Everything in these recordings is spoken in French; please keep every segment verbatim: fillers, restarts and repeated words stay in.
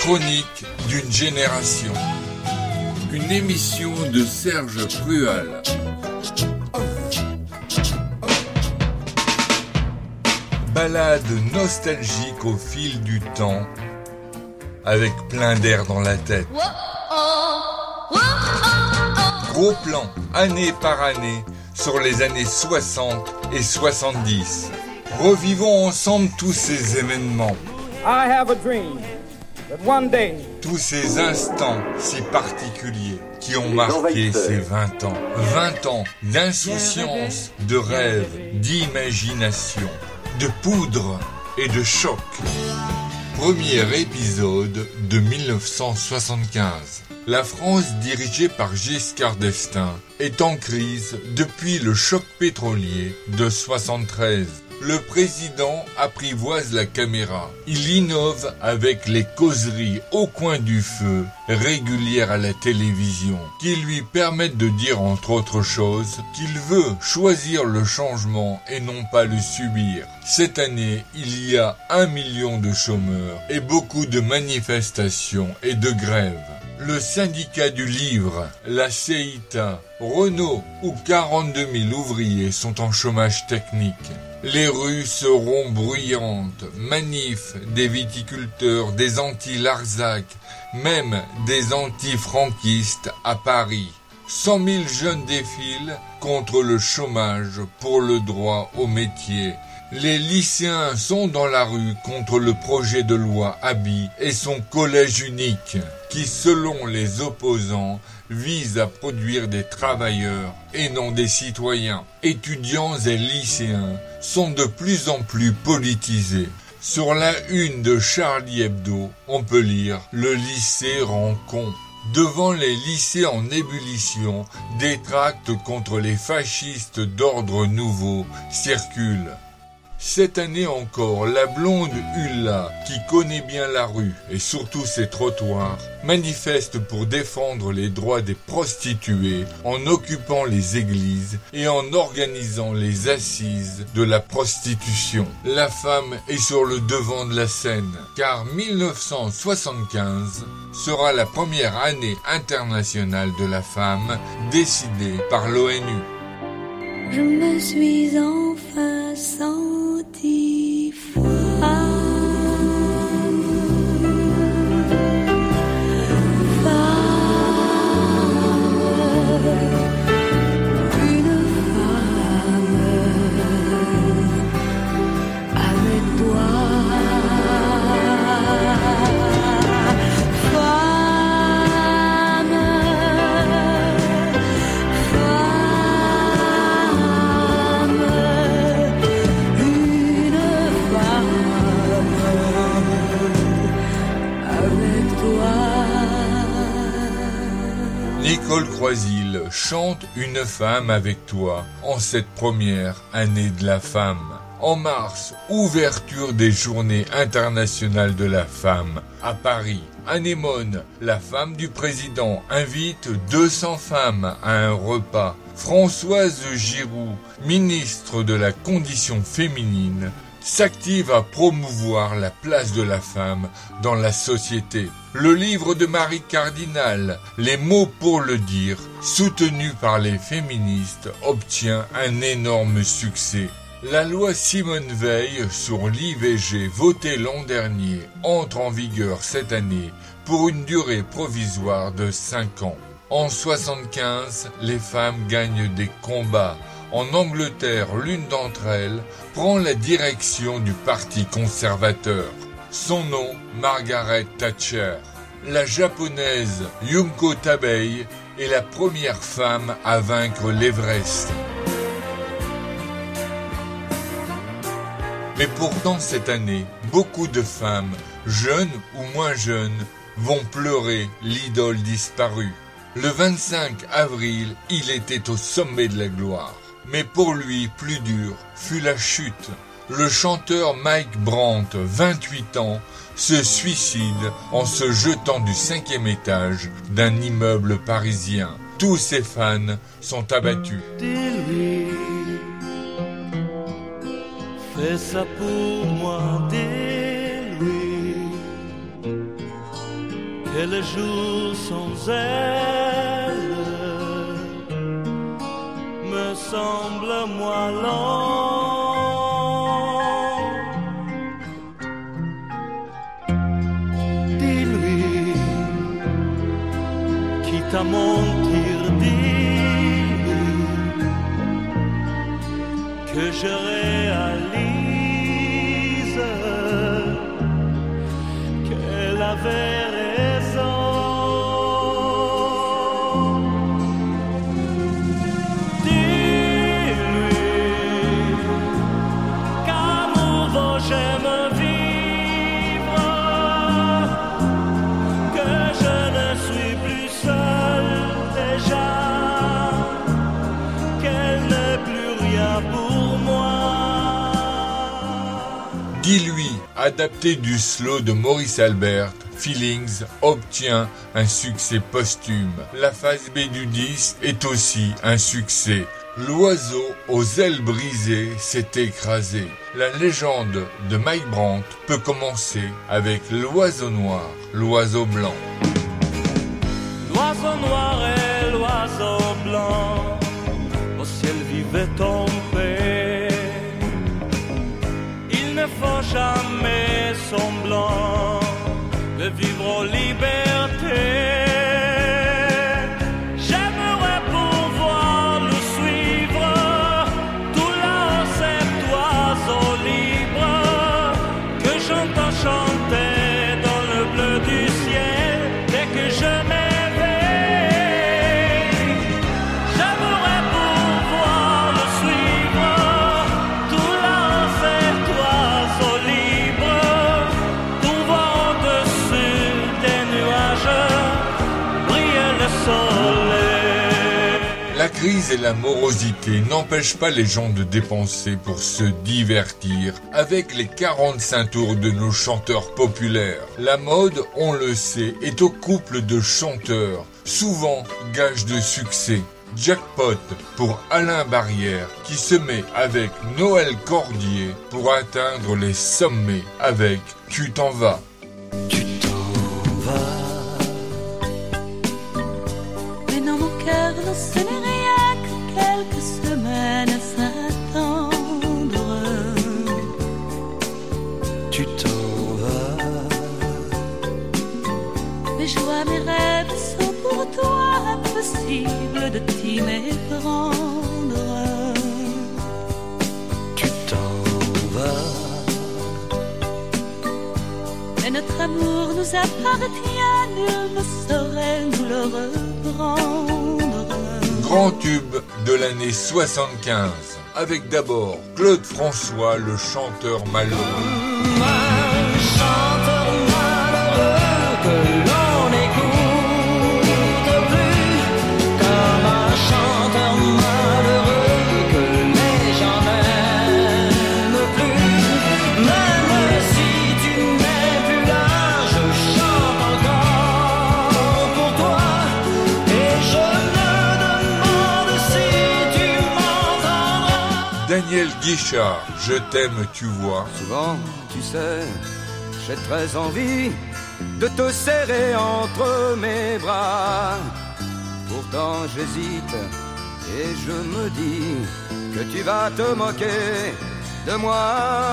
chronique d'une génération. Une émission de Serge Crual. Balade nostalgique au fil du temps, avec plein d'air dans la tête. Gros plan, année par année, sur les années soixante et soixante-dix. Revivons ensemble tous ces événements. I have a dream that one day, tous ces instants si particuliers qui ont marqué ces vingt ans. vingt ans d'insouciance, de rêve, d'imagination, de poudre et de choc. Premier épisode de mille neuf cent soixante-quinze. La France dirigée par Giscard d'Estaing est en crise depuis le choc pétrolier de soixante-treize. Le président apprivoise la caméra. Il innove avec les causeries au coin du feu, régulières à la télévision, qui lui permettent de dire entre autres choses qu'il veut choisir le changement et non pas le subir. Cette année, il y a un million de chômeurs et beaucoup de manifestations et de grèves. Le syndicat du livre, la C I T A, Renault ou quarante-deux mille ouvriers sont en chômage technique. Les rues seront bruyantes, manifs des viticulteurs, des anti-Larzac, même des anti-franquistes à Paris. cent mille jeunes défilent contre le chômage pour le droit au métier. Les lycéens sont dans la rue contre le projet de loi Haby et son collège unique, qui, selon les opposants, vise à produire des travailleurs et non des citoyens. Étudiants et lycéens sont de plus en plus politisés. Sur la une de Charlie Hebdo, on peut lire « Le lycée rend con ». Devant les lycées en ébullition, des tracts contre les fascistes d'ordre nouveau circulent. Cette année encore, la blonde Ulla, qui connaît bien la rue et surtout ses trottoirs, manifeste pour défendre les droits des prostituées en occupant les églises et en organisant les assises de la prostitution. La femme est sur le devant de la scène, car mille neuf cent soixante-quinze sera la première année internationale de la femme décidée par l'ONU. Je me suis enfin sentie femme, femme, une femme avec toi, femme, Nicole Croisil chante Une femme avec toi en cette première année de la femme. En mars, ouverture des journées internationales de la femme à Paris. Anémone, la femme du président, invite deux cents femmes à un repas. Françoise Giroud, ministre de la condition féminine, s'active à promouvoir la place de la femme dans la société. Le livre de Marie Cardinal, Les mots pour le dire, soutenu par les féministes, obtient un énorme succès. La loi Simone Veil sur l'I V G votée l'an dernier entre en vigueur cette année pour une durée provisoire de cinq ans. En soixante-quinze, les femmes gagnent des combats. En Angleterre, l'une d'entre elles prend la direction du Parti conservateur. Son nom, Margaret Thatcher. La japonaise Junko Tabei est la première femme à vaincre l'Everest. Mais pourtant cette année, beaucoup de femmes, jeunes ou moins jeunes, vont pleurer l'idole disparue. Le vingt-cinq avril, il était au sommet de la gloire. Mais pour lui, plus dur fut la chute. Le chanteur Mike Brandt, vingt-huit ans, se suicide en se jetant du cinquième étage d'un immeuble parisien. Tous ses fans sont abattus. Dis-lui, fais ça pour moi, dis-lui. Et le jour sans elle me semble moins long. Dis-lui, quitte à mentir, dis-lui que je réalise qu'elle avait raison. J'aime vivre, que je ne suis plus seul déjà, qu'elle n'est plus rien pour moi. Dis-lui, adapté du slow de Maurice Albert, Feelings obtient un succès posthume. La phase B du disque est aussi un succès. L'oiseau aux ailes brisées s'est écrasé. La légende de Mike Brandt peut commencer avec l'oiseau noir, l'oiseau blanc. L'oiseau noir et l'oiseau blanc, au ciel vivait en paix. Il ne faut jamais semblant de vivre en liberté. La crise et la morosité n'empêchent pas les gens de dépenser pour se divertir avec les quarante-cinq tours de nos chanteurs populaires. La mode, on le sait, est au couple de chanteurs, souvent gage de succès. Jackpot pour Alain Barrière qui se met avec Noël Cordier pour atteindre les sommets avec Tu t'en vas. Tu t'en vas. Mais non, mon cœur, non, ce n'est rien que quelques semaines à s'attendre. Tu t'en vas. Mes joies, mes rêves sont pour toi impossible de t'y méprendre. Tu t'en vas. Mais notre amour nous appartient, nul ne saurait nous le reprendre. Grand tube de l'année soixante-quinze, avec d'abord Claude François, le chanteur malheureux. Un chanteur malheureux que l'on n'écoute plus, comme un chanteur malheureux que les gens n'aiment plus. Même si tu n'es plus là, je chante encore pour toi, et je me demande si tu m'entendras. Daniel Guichard, Je t'aime, tu vois. Souvent, tu sais, j'ai très envie de te serrer entre mes bras. Pourtant j'hésite et je me dis que tu vas te moquer de moi.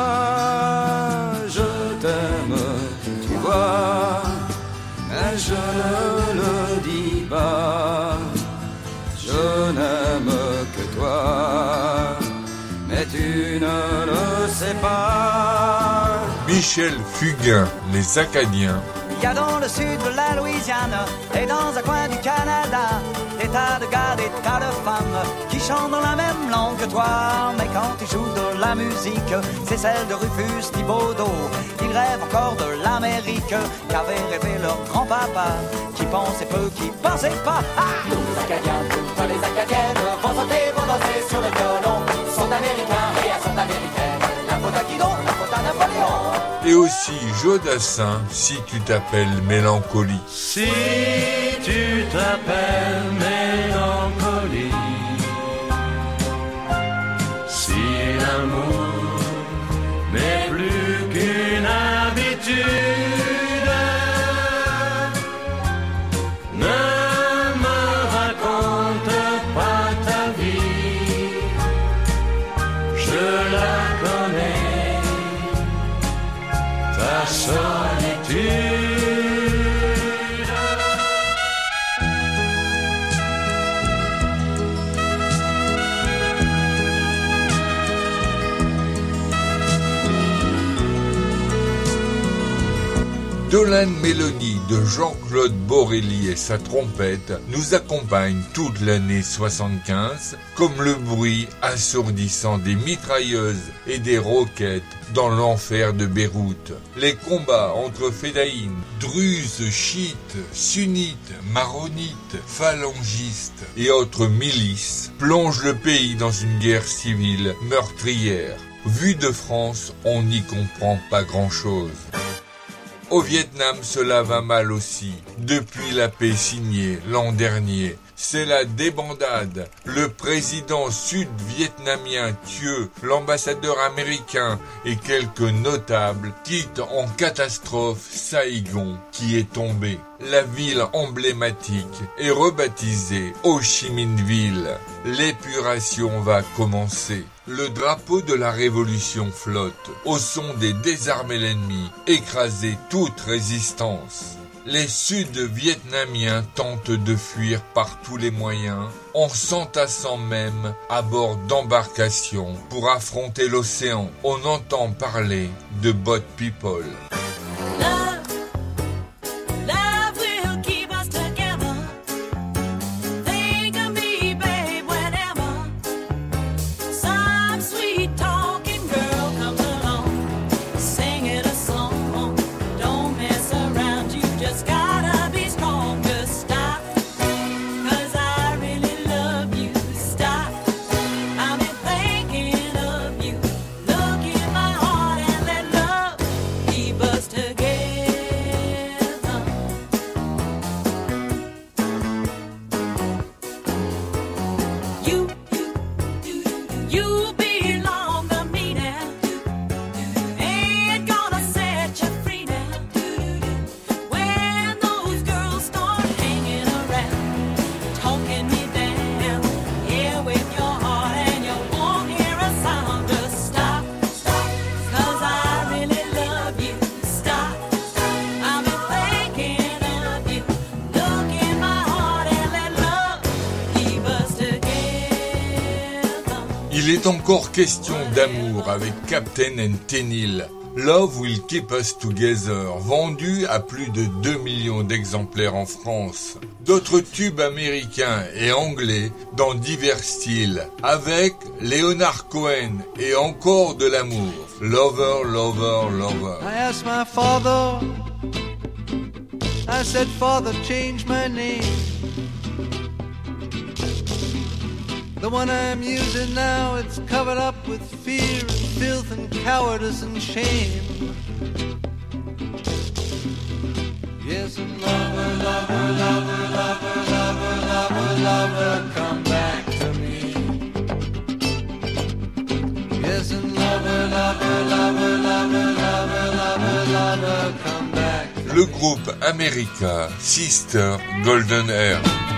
Je t'aime, tu vois, mais je ne le dis pas. Je n'aime que toi, mais tu ne le sais pas. Michel Fugain, Les Acadiens. Il y a dans le sud de la Louisiane et dans un coin du Canada des tas de gars, des tas de femmes qui chantent dans la même langue que toi. Mais quand ils jouent de la musique, c'est celle de Rufus Thibodeau. Ils rêvent encore de l'Amérique qu'avait rêvé leur grand-papa, qui pensait peu, qui pensait pas. Ah, tous les Acadiens, toutes les Acadiennes vont sauter, vont danser sur le violon. Ils sont américains et elles sont américaines. La faute à qui donc? La faute à Napoléon. Et aussi Jodassin, Si tu t'appelles Mélancolie. Si tu t'appelles Mélancolie, si l'amour n'est plus qu'une habitude, solitude. Dolan Melody de Jean-Claude Borelli et sa trompette nous accompagne toute l'année soixante-quinze, comme le bruit assourdissant des mitrailleuses et des roquettes dans l'enfer de Beyrouth. Les combats entre fédayines, druzes, chiites, sunnites, maronites, phalangistes et autres milices plongent le pays dans une guerre civile meurtrière. Vu de France, on n'y comprend pas grand-chose. Au Vietnam, cela va mal aussi. Depuis la paix signée l'an dernier, c'est la débandade. Le président sud-vietnamien Thieu, l'ambassadeur américain et quelques notables quittent en catastrophe Saigon qui est tombé. La ville emblématique est rebaptisée Ho Chi Minh Ville. L'épuration va commencer. Le drapeau de la révolution flotte, au son des désarmés l'ennemi, écraser toute résistance. Les Sud-Vietnamiens tentent de fuir par tous les moyens, en s'entassant même à bord d'embarcations pour affronter l'océan. On entend parler de boat people. Il est encore question d'amour avec Captain and Tennille. Love Will Keep Us Together, vendu à plus de deux millions d'exemplaires en France. D'autres tubes américains et anglais dans divers styles, avec Leonard Cohen et encore de l'amour. Lover, lover, lover. I asked my father, I said, Father, change my name. The one I'm using now, it's covered up with fear and filth and cowardice and shame. Yes, and lover, lover, lover, lover, lover, lover, lover, come back to me. Yes, and lover, lover, lover, lover, lover, lover, lover, come back to me. Le groupe America, Sister Golden Hair.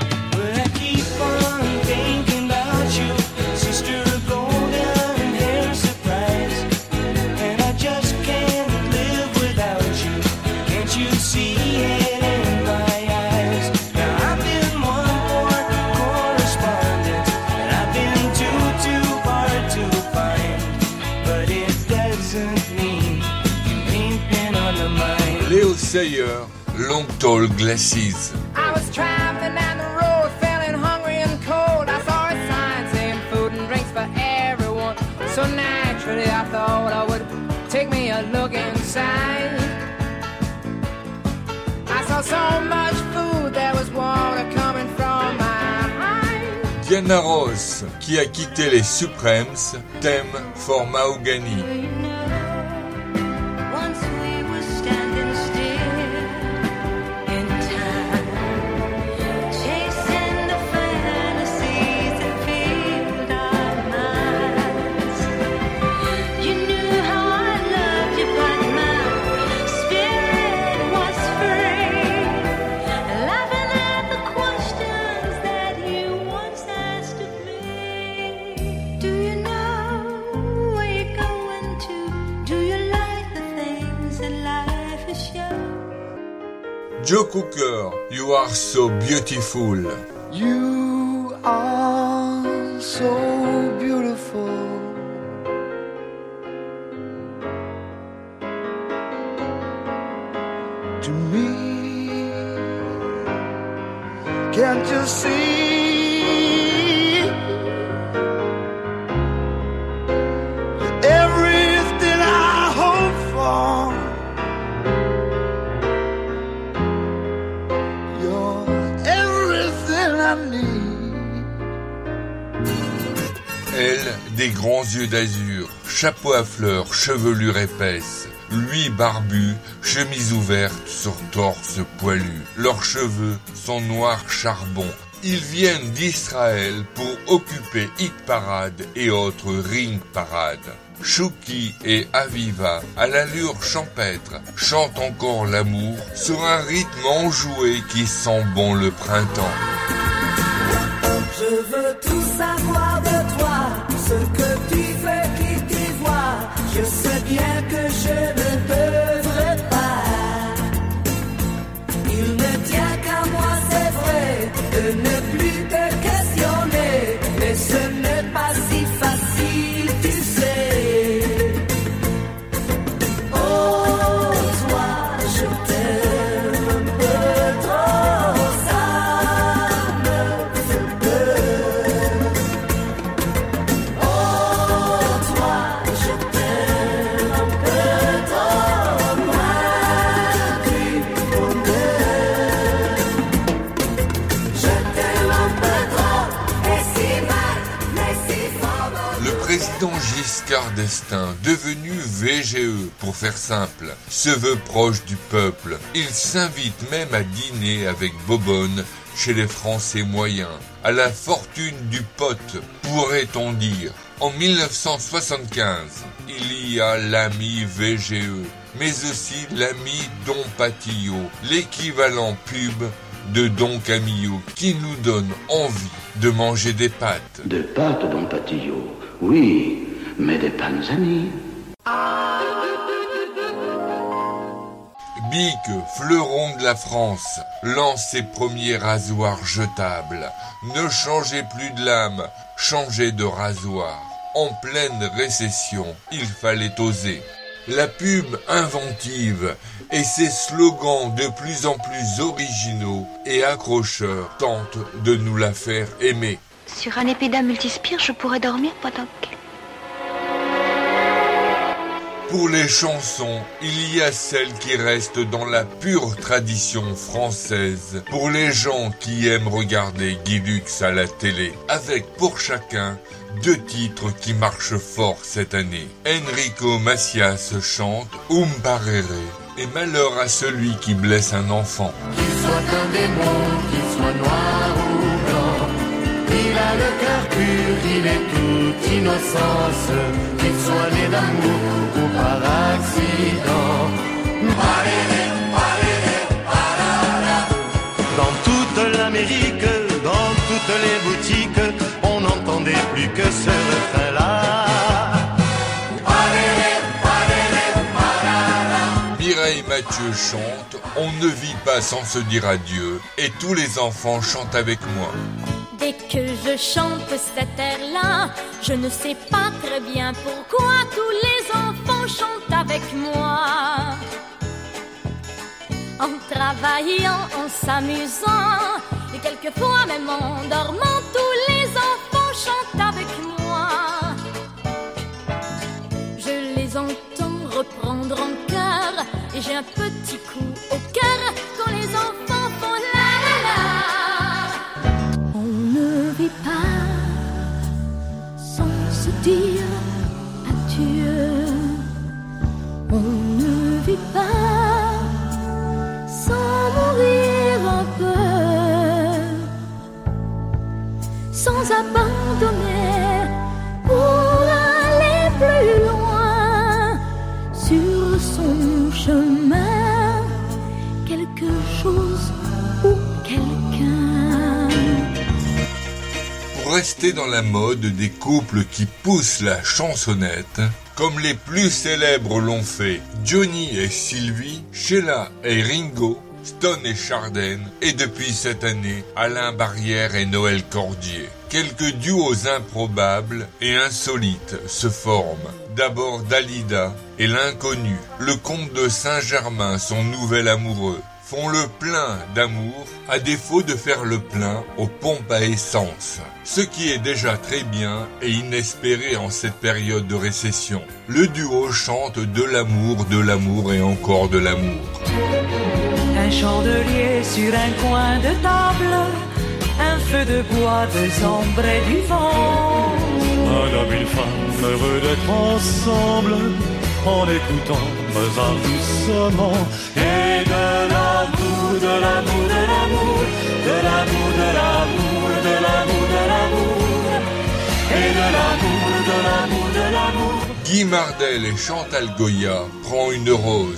Leo Sayer, Long Tall Glasses. I was traveling down the road, feeling hungry and cold. I saw a sign saying food and drinks for everyone. So naturally I thought I would take me a look inside. I saw so much food, there was water coming from my eyes. Diana Ross, qui a quitté les Supremes, thème for Mahogany. Where you going to? Do you like the things in life? chien. Joe Cocker, you are so beautiful. You are so beautiful. To me, can't you see? You're everything I hope for. You're everything I need. Elle, des grands yeux d'azur, chapeau à fleurs, chevelure épaisse. Lui barbu, chemise ouverte sur torse poilu. Leurs cheveux sont noirs charbon. Ils viennent d'Israël pour occuper Hit Parade et autres Ring Parade. Chouki et Aviva, à l'allure champêtre, chantent encore l'amour sur un rythme enjoué qui sent bon le printemps. Je veux tout savoir de toi, ce que tu fais, qui t'y vois. Je sais bien que je ne devrais pas. Il ne tient qu'à moi, c'est vrai, de ne plus te questionner. Mais ce n'est pas si facile, tu sais. Oh, toi, je t'aime un peu trop, ça me fait peur. Oh, toi, je t'aime un peu trop loin du bonheur. Je t'aime un peu trop, et si mal, mais si fort. Le président Giscard d'Estaing, devenu V G E pour faire simple, se veut proche du peuple. Il s'invite même à dîner avec Bobonne chez les Français moyens. À la fortune du pote, pourrait-on dire. En mille neuf cent soixante-quinze, il y a l'ami V G E, mais aussi l'ami Don Patillo, l'équivalent pub de Don Camillo, qui nous donne envie de manger des pâtes. Des pâtes, Don Patillo, oui, mais des panzani. Bic, fleuron de la France, lance ses premiers rasoirs jetables. Ne changez plus de lame, changez de rasoir. En pleine récession, il fallait oser. La pub inventive et ses slogans de plus en plus originaux et accrocheurs tentent de nous la faire aimer. Sur un épida multispire, je pourrais dormir, Podoc. Pour les chansons, il y a celles qui restent dans la pure tradition française. Pour les gens qui aiment regarder Guy Lux à la télé, avec pour chacun deux titres qui marchent fort cette année. Enrico Macias chante Um Parere et malheur à celui qui blesse un enfant. Qu'il soit un démon, qu'il soit noir ou blanc, il a le cœur pur, il est toute innocence, qu'il soit né d'amour ou par accident. Parere, parere, parara. Dans toute l'Amérique, dans toutes les boutiques, on n'entendait plus que ce refrain-là. Mireille Mathieu chante « On ne vit pas sans se dire adieu » et tous les enfants chantent avec moi. Dès que je chante cet air-là, je ne sais pas très bien pourquoi tous les enfants chantent avec moi. En travaillant, en s'amusant, et quelquefois même en dormant, tous les enfants chantent avec moi. Je les entends reprendre en chœur, et j'ai un petit coup au cœur quand les enfants font la la la. On ne vit pas sans se dire adieu. On ne vit pas sans mourir un peu, sans abandonner pour aller plus loin sur son chemin rester dans la mode des couples qui poussent la chansonnette, comme les plus célèbres l'ont fait Johnny et Sylvie, Sheila et Ringo, Stone et Chardin, et depuis cette année, Alain Barrière et Noël Cordier. Quelques duos improbables et insolites se forment. D'abord Dalida et l'inconnu, le comte de Saint-Germain, son nouvel amoureux, font le plein d'amour à défaut de faire le plein aux pompes à essence. Ce qui est déjà très bien et inespéré en cette période de récession. Le duo chante de l'amour, de l'amour et encore de l'amour. Un chandelier sur un coin de table, un feu de bois, deux ombres et du vent. Un homme, une femme, heureux d'être ensemble, en écoutant Mozart doucement. Et de l'amour, de l'amour, de l'amour, de l'amour, de l'amour, de l'amour, de l'amour, et de l'amour, de l'amour, de l'amour. Guy Mardel et Chantal Goya prend une rose.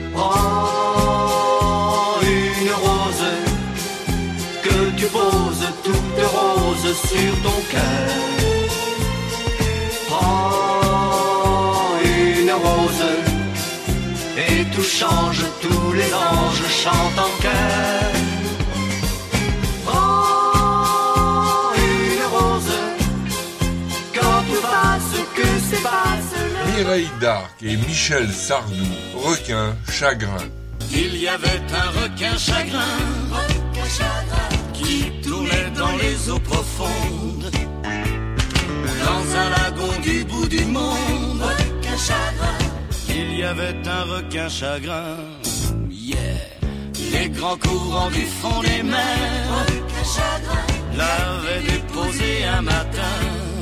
Prends une rose que tu poses toute rose sur ton cœur. Prends une rose et tout change, tous les anges chantent en chœur. Prends une rose quand tout passe, que c'est passe. Mireille d'Arc et Michel Sardou, requin, chagrin. Il y avait un requin chagrin, requin chagrin qui tournait dans les eaux profondes, dans un lagon du bout du monde. Requin chagrin. Il y avait un requin chagrin, yeah. Les grands courants du fond des mers, requin chagrin, l'avaient déposé un matin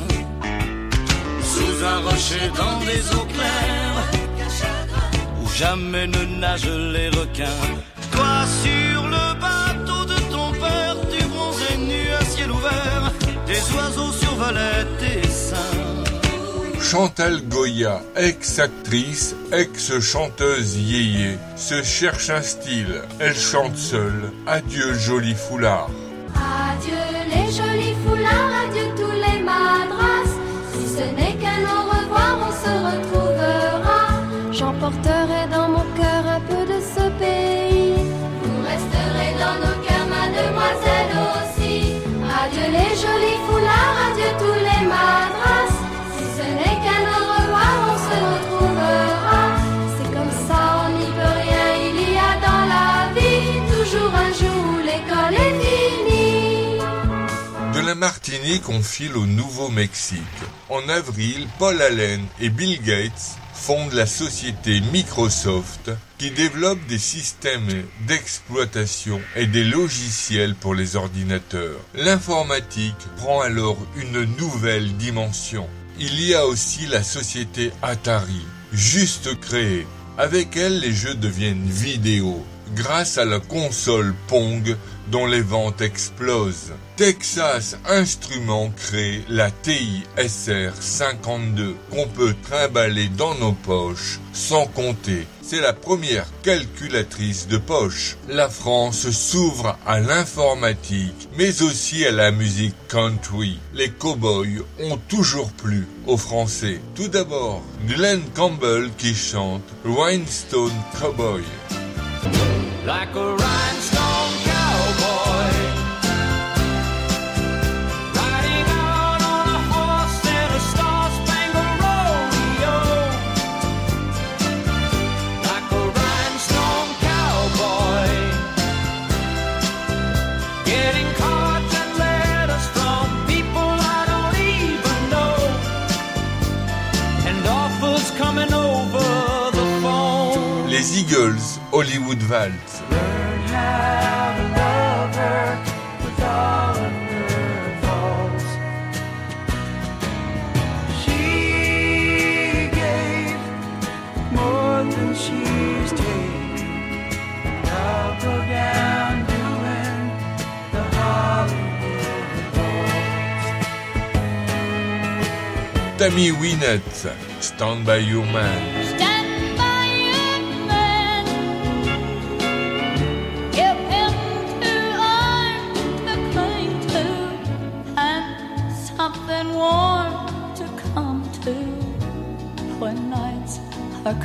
sous un rocher dans des eaux claires, où jamais ne nagent les requins. Toi sur le bateau de ton père, tu bronzais nu à ciel ouvert, des oiseaux survolaient tes seins. Chantal Goya, ex-actrice, ex-chanteuse yéyé, se cherche un style. Elle chante seule. Adieu joli foulard. Adieu les jolis foulards, adieu tous les madras. Si ce n'est qu'un au revoir, on se retrouvera. J'emporterai dans mon cœur un peu de ce pays. Vous resterez dans nos cœurs, mademoiselle aussi. Adieu les jolis foulards, adieu tous les madras. Si ce n'est qu'un au revoir, on se retrouvera. C'est comme ça, on n'y peut rien. Il y a dans la vie toujours un jour où l'école est finie. De la Martinique, on file au Nouveau-Mexique. En avril, Paul Allen et Bill Gates fondent la société Microsoft qui développe des systèmes d'exploitation et des logiciels pour les ordinateurs. L'informatique prend alors une nouvelle dimension. Il y a aussi la société Atari, juste créée. Avec elle, les jeux deviennent vidéo, grâce à la console Pong dont les ventes explosent. Texas Instruments crée la T I S R cinquante-deux qu'on peut trimballer dans nos poches sans compter. C'est la première calculatrice de poche. La France s'ouvre à l'informatique, mais aussi à la musique country. Les cow-boys ont toujours plu aux Français. Tout d'abord, Glenn Campbell qui chante Rhinestone Cowboy. Like a rhinestone cowboy, riding out on a horse in a star-spangled rodeo. Like a rhinestone cowboy, getting cards and letters from people I don't even know, and offers coming over the phone. Les Eagles, Hollywood Waltz. Learn how to love her with all of her faults. She gave more than she's taken. I'll go down doing the Hollywood waltz. Tammy Wynette, Stand by Your Man.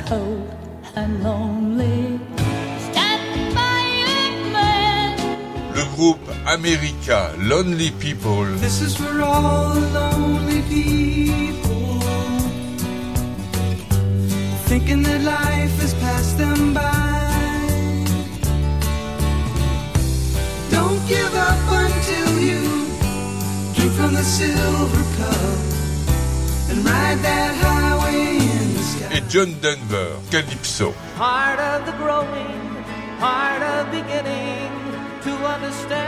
cold and lonely. Stand by your man. Le groupe America, Lonely People. This is for all the lonely people, thinking that life has passed them by. Don't give up until you drink from the silver cup and ride that highway in the sky. Et John Denver, Calypso. Part of the growing, part of beginning to understand.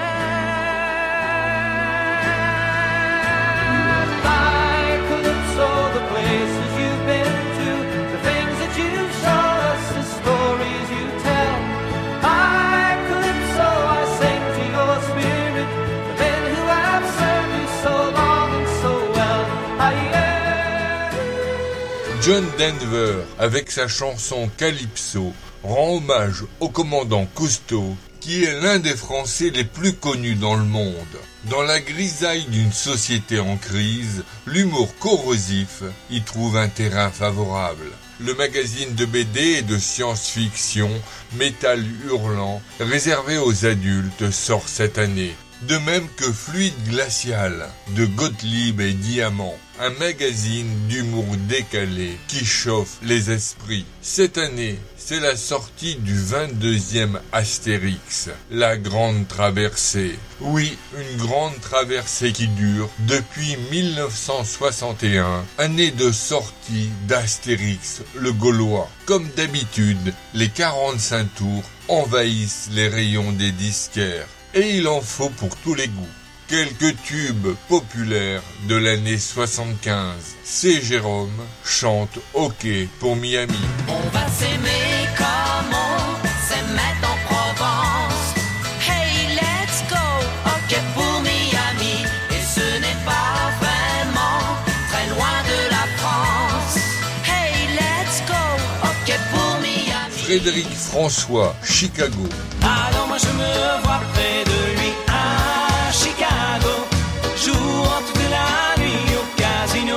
By Calypso, the places you've been to, the things that you've shown us, the stories you tell. By Calypso, I sing to your spirit, the men who have served you so long and so well. I am. John Denver, avec sa chanson Calypso, rend hommage au commandant Cousteau, qui est l'un des Français les plus connus dans le monde. Dans la grisaille d'une société en crise, l'humour corrosif y trouve un terrain favorable. Le magazine de B D et de science-fiction, Métal Hurlant, réservé aux adultes, sort cette année. De même que Fluide Glacial, de Gottlieb et Diamant, un magazine d'humour décalé qui chauffe les esprits. Cette année, c'est la sortie du vingt-deuxième Astérix, la Grande Traversée. Oui, une grande traversée qui dure depuis mille neuf cent soixante et un, année de sortie d'Astérix le Gaulois. Comme d'habitude, les quarante-cinq tours envahissent les rayons des disquaires. Et il en faut pour tous les goûts. Quelques tubes populaires de l'année soixante-quinze. C. Jérôme chante OK pour Miami. On va s'aimer comme on s'aimait en Provence. Hey, let's go, OK pour Miami. Et ce n'est pas vraiment très loin de la France. Hey, let's go, OK pour Miami. Frédéric François, Chicago. Alors moi je me vois près de lui à Chicago, jouant toute la nuit au casino.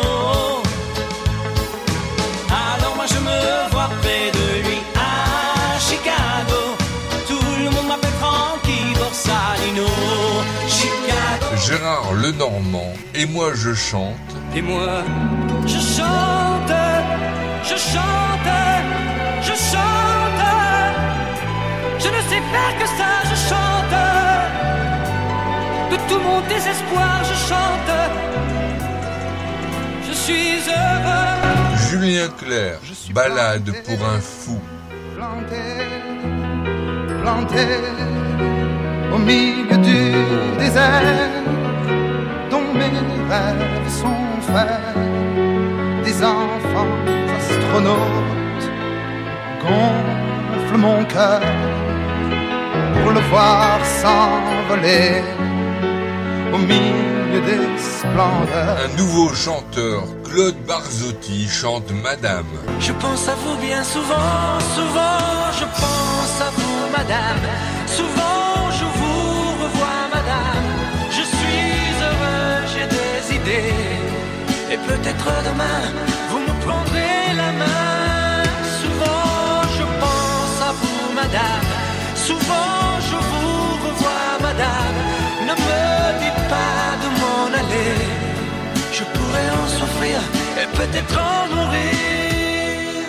Alors moi je me vois près de lui à Chicago, tout le monde m'appelle Frankie Borsalino. Chicago. Gérard Lenormand, et moi je chante. Et moi je chante, je chante, je chante. Je ne sais faire que ça, je chante. De tout mon désespoir, je chante. Je suis heureux. Julien Clerc, Balade pour un fou. Planté, planté au milieu du désert, dont mes rêves sont faits. Des enfants astronautes gonflent mon cœur pour le voir s'envoler au milieu des splendeurs. Un nouveau chanteur, Claude Barzotti, chante Madame. Je pense à vous bien souvent, souvent je pense à vous Madame. Souvent je vous revois Madame. Je suis heureux, j'ai des idées. Et peut-être demain vous me prendrez la main. Souvent je pense à vous Madame. Souvent je vous revois Madame. Ne me dites pas de m'en aller. Je pourrais en souffrir et peut-être en mourir.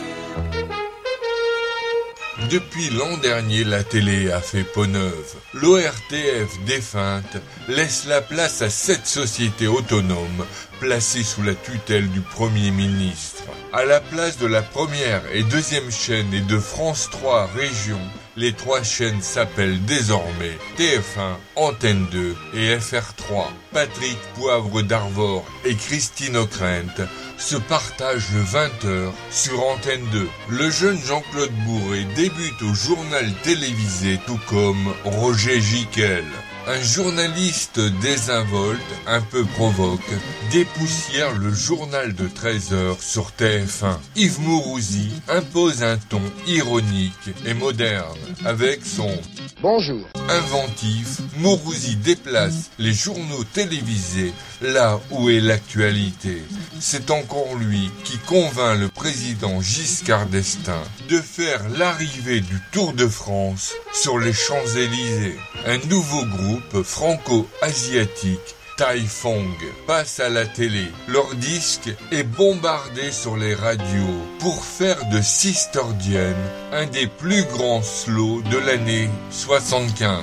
Depuis l'an dernier, la télé a fait peau neuve. L'O R T F défunte laisse la place à sept sociétés autonomes placées sous la tutelle du Premier ministre. À la place de la première et deuxième chaîne et de France trois Région, les trois chaînes s'appellent désormais T F un, Antenne deux et F R trois. Patrick Poivre d'Arvor et Christine Ockrent se partagent le vingt heures sur Antenne deux. Le jeune Jean-Claude Bourré débute au journal télévisé, tout comme Roger Giquel. Un journaliste désinvolte, un peu provoque, dépoussière le journal de treize heures sur T F un. Yves Mourouzi impose un ton ironique et moderne avec son Bonjour. Inventif, Mourouzi déplace les journaux télévisés là où est l'actualité. C'est encore lui qui convainc le président Giscard d'Estaing de faire l'arrivée du Tour de France sur les Champs-Élysées. Un nouveau groupe franco-asiatique, Taifong, passe à la télé. Leur disque est bombardé sur les radios pour faire de Sister Diane un des plus grands slows de l'année soixante-quinze.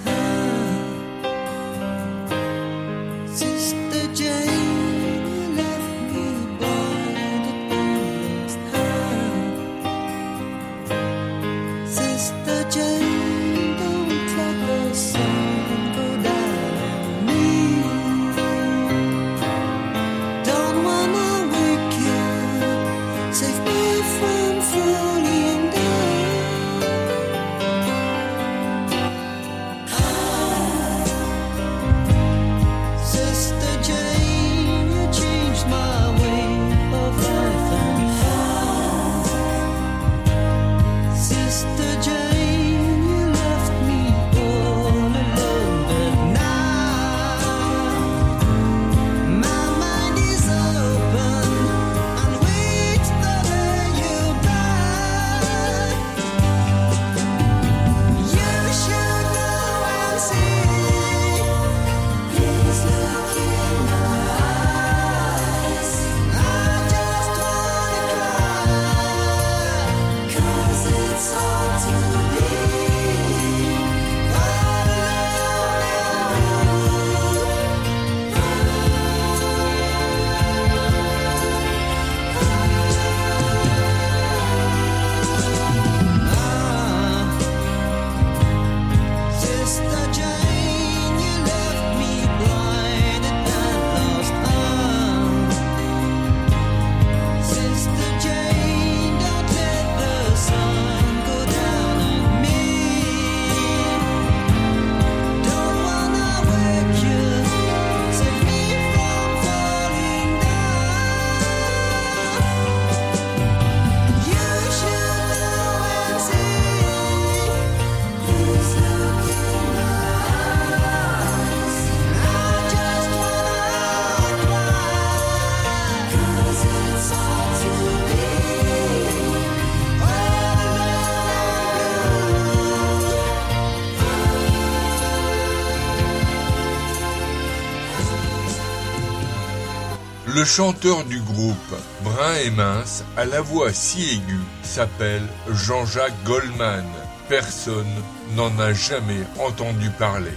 Le chanteur du groupe, brun et mince, à la voix si aiguë, s'appelle Jean-Jacques Goldman. Personne n'en a jamais entendu parler.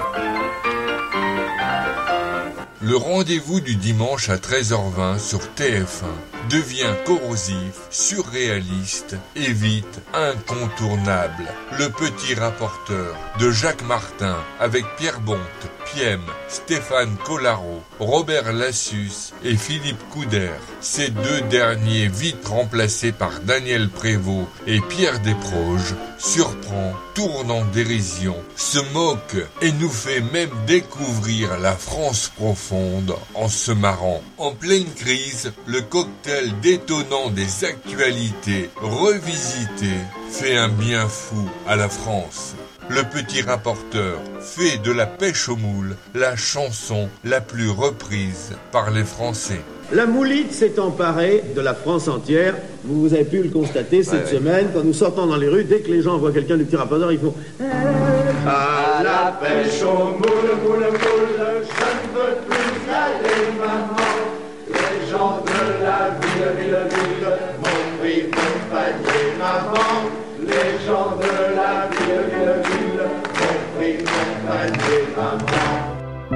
Le rendez-vous du dimanche à treize heures vingt sur T F un devient corrosif, surréaliste et vite incontournable. Le petit rapporteur de Jacques Martin avec Pierre Bonte, Piem, Stéphane Collaro, Robert Lassus et Philippe Couder. Ces deux derniers, vite remplacés par Daniel Prévost et Pierre Desproges, surprend, tourne en dérision, se moque et nous fait même découvrir la France profonde en se marrant. En pleine crise, le cocktail détonnant des actualités revisitées fait un bien fou à la France. Le petit rapporteur fait de la pêche aux moules la chanson la plus reprise par les Français. La moulite s'est emparée de la France entière. Vous, vous avez pu le constater cette ouais, semaine, ouais. Quand nous sortons dans les rues, dès que les gens voient quelqu'un du petit rapporteur, ils font à la pêche aux moules, moules, moules, je ne veux plus y aller, maman. Les gens de la ville, ville, ville, m'ont pris mon panier, maman. Les gens de la ville, ville, ville, m'ont pris mon panier, maman.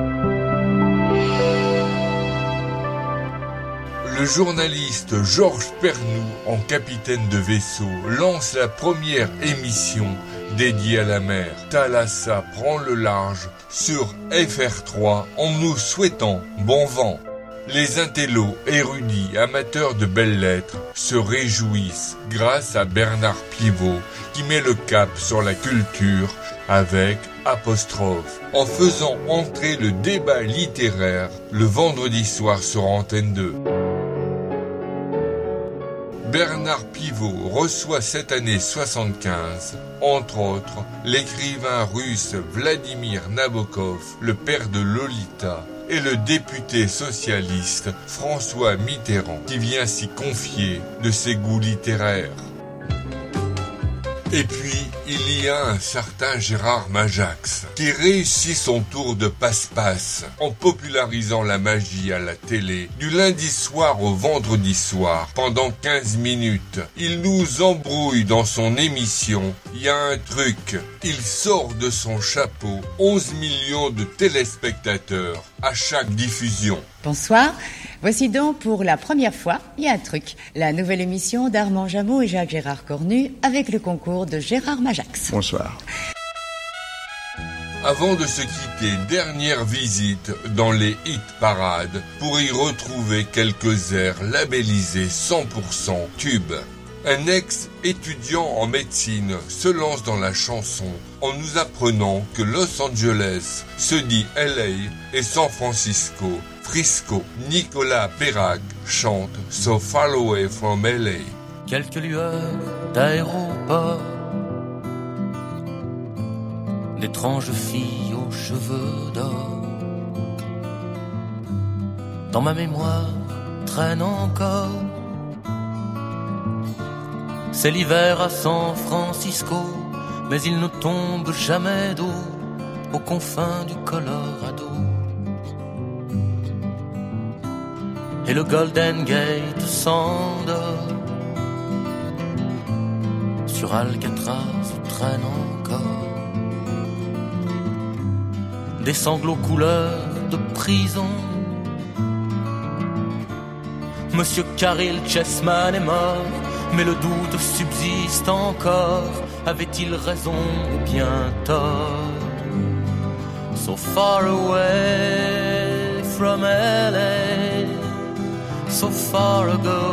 Le journaliste Georges Pernou, en capitaine de vaisseau, lance la première émission dédiée à la mer. Thalassa prend le large sur F R trois en nous souhaitant bon vent. Les intellos, érudits, amateurs de belles lettres se réjouissent grâce à Bernard Pivot qui met le cap sur la culture avec apostrophe en faisant entrer le débat littéraire le vendredi soir sur Antenne deux. Bernard Pivot reçoit cette année soixante-quinze, entre autres, l'écrivain russe Vladimir Nabokov, le père de Lolita, et le député socialiste François Mitterrand, qui vient s'y confier de ses goûts littéraires. Et puis, il y a un certain Gérard Majax, qui réussit son tour de passe-passe en popularisant la magie à la télé, du lundi soir au vendredi soir, pendant quinze minutes. Il nous embrouille dans son émission. Il y a un truc, il sort de son chapeau onze millions de téléspectateurs à chaque diffusion. Bonsoir. Voici donc pour la première fois, il y a un truc, la nouvelle émission d'Armand Jameau et Jacques-Gérard Cornu avec le concours de Gérard Majax. Bonsoir. Avant de se quitter, dernière visite dans les hit parades pour y retrouver quelques airs labellisés cent pour cent tubes. Un ex-étudiant en médecine se lance dans la chanson en nous apprenant que Los Angeles se dit L A et San Francisco, Frisco. Nicolas Perrac chante So Far Away from L A. Quelques lueurs d'aéroport, d'étranges filles aux cheveux d'or. Dans ma mémoire traîne encore. C'est l'hiver à San Francisco, mais il ne tombe jamais d'eau aux confins du Colorado. Et le Golden Gate s'endort. Sur Alcatraz traîne encore des sanglots couleur de prison. Monsieur Caril Chessman est mort, mais le doute subsiste encore. Avait-il raison ou bien tort? So far away from L A, so far ago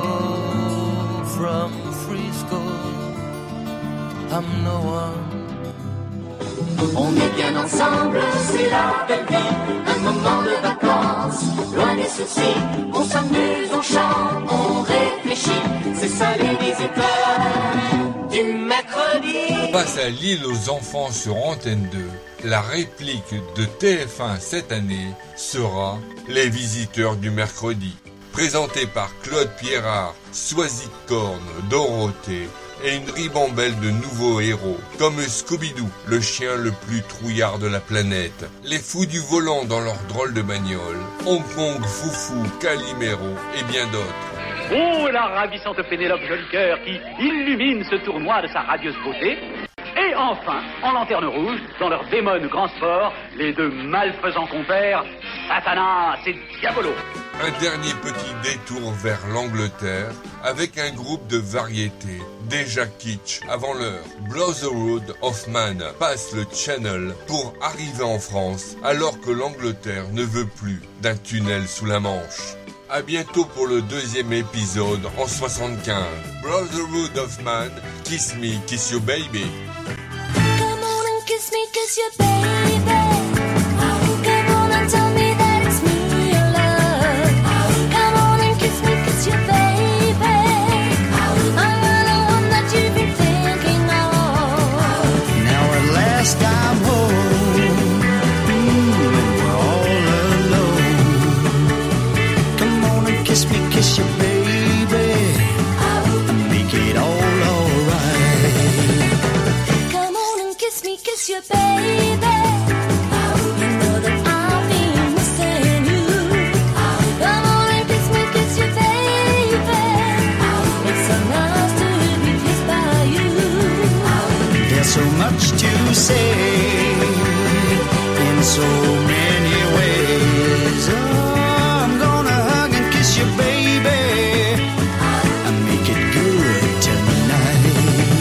from Frisco, I'm no one. On est bien ensemble, c'est la belle vie, un moment de vacances, loin des soucis, on s'amuse, on chante, on réfléchit, c'est ça les visiteurs du mercredi. Passe à l'île aux enfants sur Antenne deux, la réplique de T F un cette année sera Les visiteurs du mercredi, présenté par Claude Pierrard, Soisy Corne, Dorothée, et une ribambelle de nouveaux héros, comme Scooby-Doo, le chien le plus trouillard de la planète, les fous du volant dans leur drôle de bagnole, Hong Kong, Foufou, Calimero et bien d'autres. Oh, la ravissante Pénélope Jolicoeur qui illumine ce tournoi de sa radieuse beauté. Et enfin, en lanterne rouge, dans leur démon grand sport, les deux malfaisants compères, Satanas et Diabolo. Un dernier petit détour vers l'Angleterre avec un groupe de variété déjà kitsch avant l'heure. Brotherhood of Man passe le Channel pour arriver en France alors que l'Angleterre ne veut plus d'un tunnel sous la Manche. À bientôt pour le deuxième épisode en soixante-quinze. Brotherhood of Man, Kiss Me, Kiss Your Baby. Come on and kiss me, kiss your baby. Come on and tell me that it's me you love. Come on and kiss me, kiss your baby. I'm the one that you've been thinking of. Now at last I'm home, and we're all alone. Come on and kiss me, kiss your baby, and make it all alright. Come on and kiss me, kiss your baby. You know that I've been missing you. Come on and kiss me, kiss your baby. It's so nice to be kissed by you. There's so much to say in so many ways. Oh, I'm gonna hug and kiss you, baby, and make it good tonight.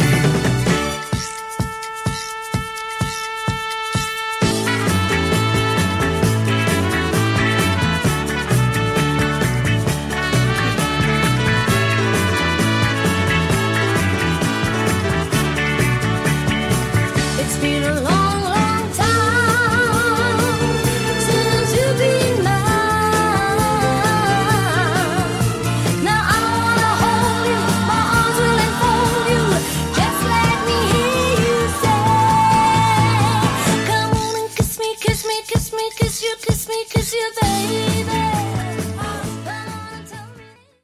It's been a long, long time since you've been mine. Now I wanna hold you, my you, kiss me, kiss you, baby.